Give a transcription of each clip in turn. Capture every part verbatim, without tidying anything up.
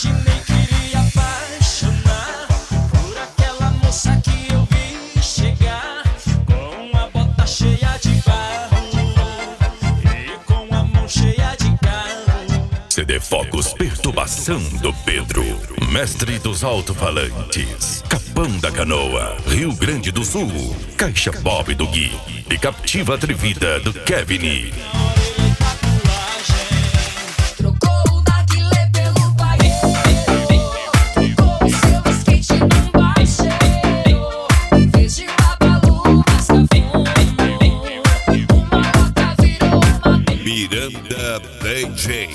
imaginei que iria apaixonar por aquela moça que eu vi chegar com a bota cheia de barro e com a mão cheia de carro. C D Focus Perturbação do Pedro, mestre dos alto-falantes, Capão da Canoa, Rio Grande do Sul, Caixa Bob do Gui e Captiva Atrevida do Kevin. Miranda D J.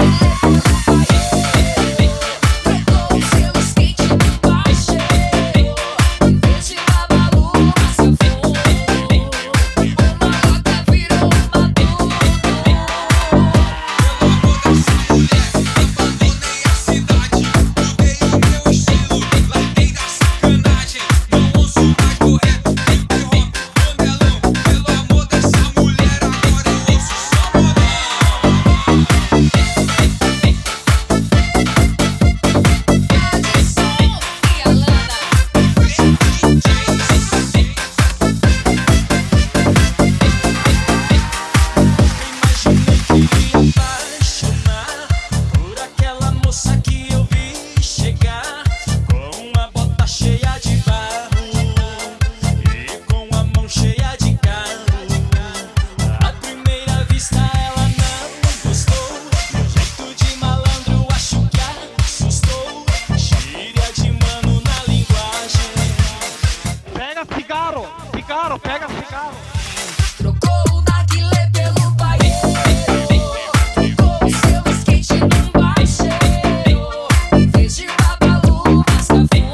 Cigarro, cigarro, pega cigarro. Trocou o narguilé pelo baile, trocou o seu skate num baixeiro. Em vez de babalu, mascafé,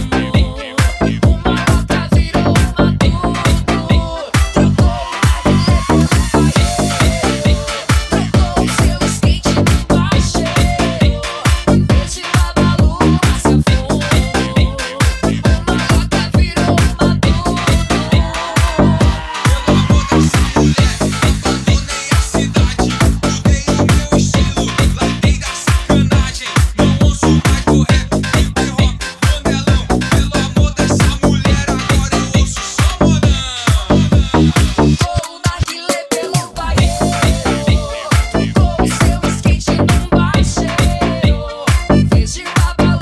uma moca virou uma tudo. Trocou o narguilé pelo baile, trocou o seu skate num baixeiro. Em vez de babalu, mascafé, uma moca virou uma tudo.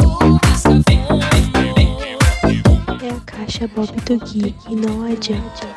É a Caixa Bob do Gui e não adianta.